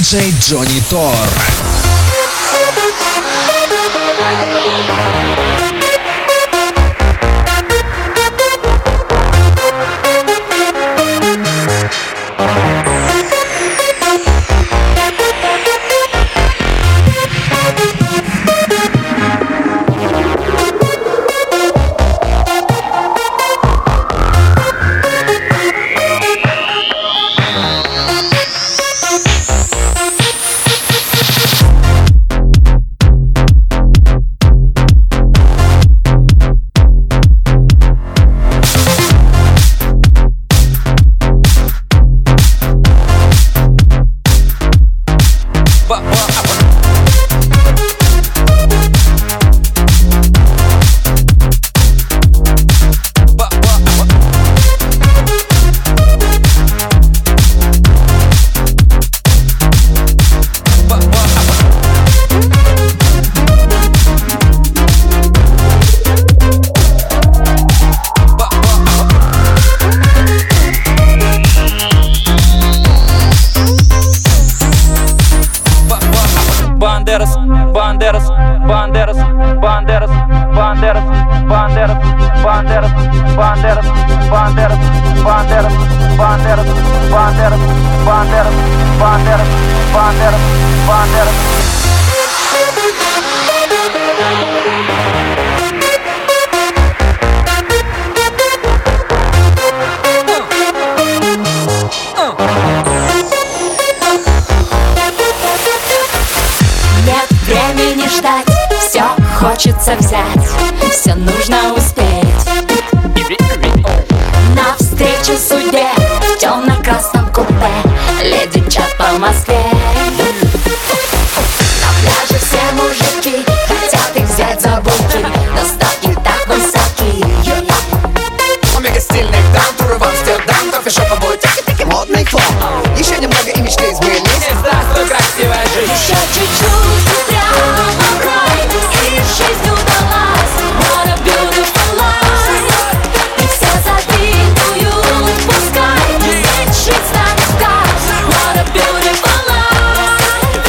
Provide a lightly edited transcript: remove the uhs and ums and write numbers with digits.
диджей Джонни Тор. Banderas, banderas, banderas, banderas, banderas, banderas, banderas, banderas, banderas, banderas, banderas, banderas, banderas, banderas, banderas, banderas. Нет времени ждать, все хочется взять, все нужно успеть. Навстречу судьбе в темно-красном купе леди мчат по Москве. На пляже все мужики хотят их взять за буки, но ставки так высоки. Омега стильных дам, туры в Амстердам, кофешоповой тики-тики, модный флот. Еще немного и мечты изменились. Здравствуй, красивая жизнь. Еще чуть-чуть и прямо в рай, и жизнь удалась. What a beautiful life. И все завидуют, пускай здесь жить станет так. What a beautiful life.